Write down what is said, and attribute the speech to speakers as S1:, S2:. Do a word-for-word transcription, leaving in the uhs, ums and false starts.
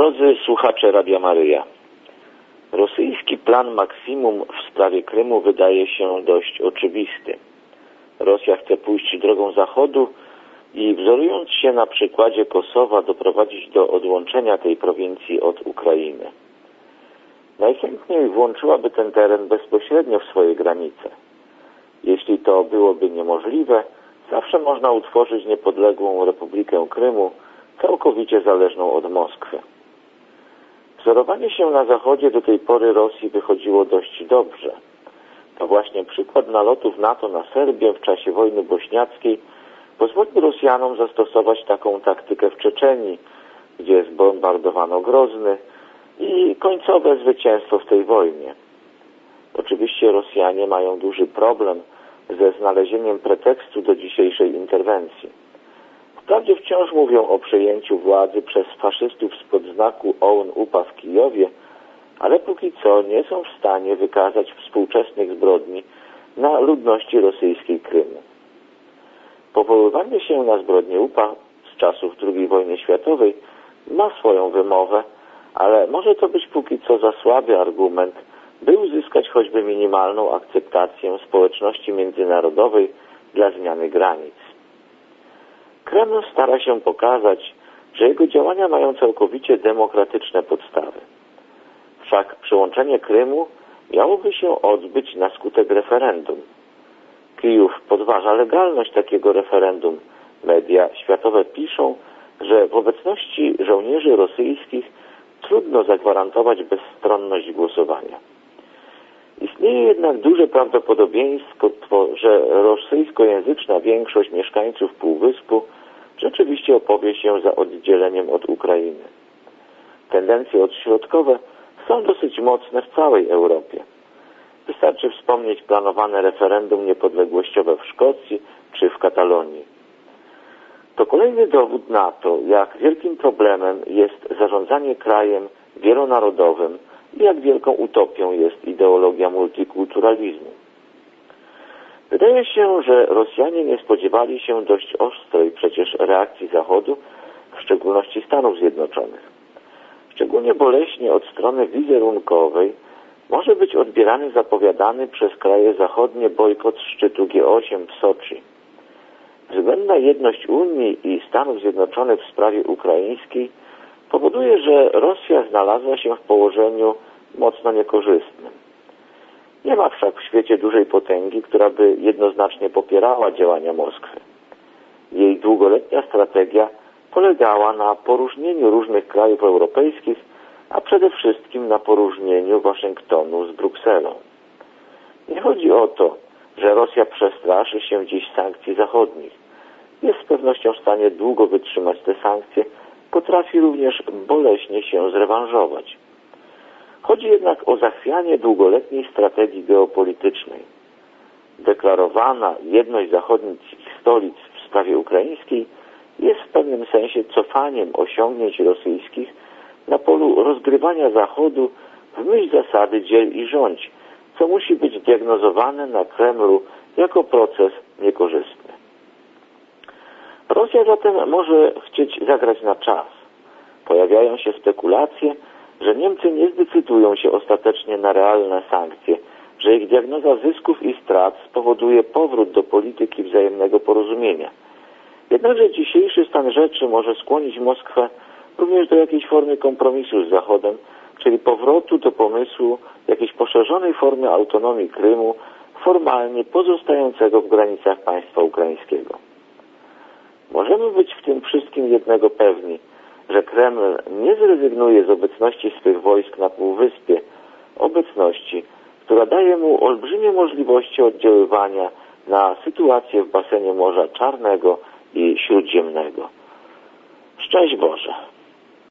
S1: Drodzy słuchacze Radia Maryja, rosyjski plan maksimum w sprawie Krymu wydaje się dość oczywisty. Rosja chce pójść drogą Zachodu i wzorując się na przykładzie Kosowa doprowadzić do odłączenia tej prowincji od Ukrainy. Najchętniej włączyłaby ten teren bezpośrednio w swoje granice. Jeśli to byłoby niemożliwe, zawsze można utworzyć niepodległą Republikę Krymu, całkowicie zależną od Moskwy. Wzorowanie się na Zachodzie do tej pory Rosji wychodziło dość dobrze. To właśnie przykład nalotów NATO na Serbię w czasie wojny bośniackiej pozwolił Rosjanom zastosować taką taktykę w Czeczenii, gdzie zbombardowano Grozny i końcowe zwycięstwo w tej wojnie. Oczywiście Rosjanie mają duży problem ze znalezieniem pretekstu do dzisiejszej interwencji. Wprawdzie wciąż mówią o przejęciu władzy przez faszystów spod znaku O U N U P A w Kijowie, ale póki co nie są w stanie wykazać współczesnych zbrodni na ludności rosyjskiej Krymu. Powoływanie się na zbrodnie U P A z czasów drugiej wojny światowej ma swoją wymowę, ale może to być póki co za słaby argument, by uzyskać choćby minimalną akceptację społeczności międzynarodowej dla zmiany granic. Kreml stara się pokazać, że jego działania mają całkowicie demokratyczne podstawy. Wszak przyłączenie Krymu miałoby się odbyć na skutek referendum. Kijów podważa legalność takiego referendum. Media światowe piszą, że w obecności żołnierzy rosyjskich trudno zagwarantować bezstronność głosowania. Istnieje jednak duże prawdopodobieństwo, że rosyjskojęzyczna większość mieszkańców Półwyspu rzeczywiście opowie się za oddzieleniem od Ukrainy. Tendencje odśrodkowe są dosyć mocne w całej Europie. Wystarczy wspomnieć planowane referendum niepodległościowe w Szkocji czy w Katalonii. To kolejny dowód na to, jak wielkim problemem jest zarządzanie krajem wielonarodowym i jak wielką utopią jest ideologia multikulturalizmu. Wydaje się, że Rosjanie nie spodziewali się dość ostrej przecież reakcji Zachodu, w szczególności Stanów Zjednoczonych. Szczególnie boleśnie od strony wizerunkowej może być odbierany zapowiadany przez kraje zachodnie bojkot szczytu G osiem w Soczi. Względna jedność Unii i Stanów Zjednoczonych w sprawie ukraińskiej powoduje, że Rosja znalazła się w położeniu mocno niekorzystnym. Nie ma wszak w świecie dużej potęgi, która by jednoznacznie popierała działania Moskwy. Jej długoletnia strategia polegała na poróżnieniu różnych krajów europejskich, a przede wszystkim na poróżnieniu Waszyngtonu z Brukselą. Nie chodzi o to, że Rosja przestraszy się dziś sankcji zachodnich. Jest z pewnością w stanie długo wytrzymać te sankcje, potrafi również boleśnie się zrewanżować. Chodzi jednak o zachwianie długoletniej strategii geopolitycznej. Deklarowana jedność zachodnich stolic w sprawie ukraińskiej jest w pewnym sensie cofaniem osiągnięć rosyjskich na polu rozgrywania Zachodu w myśl zasady dziel i rządź, co musi być diagnozowane na Kremlu jako proces niekorzystny. Rosja zatem może chcieć zagrać na czas. Pojawiają się spekulacje, że Niemcy nie zdecydują się ostatecznie na realne sankcje, że ich diagnoza zysków i strat spowoduje powrót do polityki wzajemnego porozumienia. Jednakże dzisiejszy stan rzeczy może skłonić Moskwę również do jakiejś formy kompromisu z Zachodem, czyli powrotu do pomysłu jakiejś poszerzonej formy autonomii Krymu, formalnie pozostającego w granicach państwa ukraińskiego. Możemy być w tym wszystkim jednego pewni, że Kreml nie zrezygnuje z obecności swych wojsk na Półwyspie, obecności, która daje mu olbrzymie możliwości oddziaływania na sytuację w basenie Morza Czarnego i Śródziemnego. Szczęść Boże!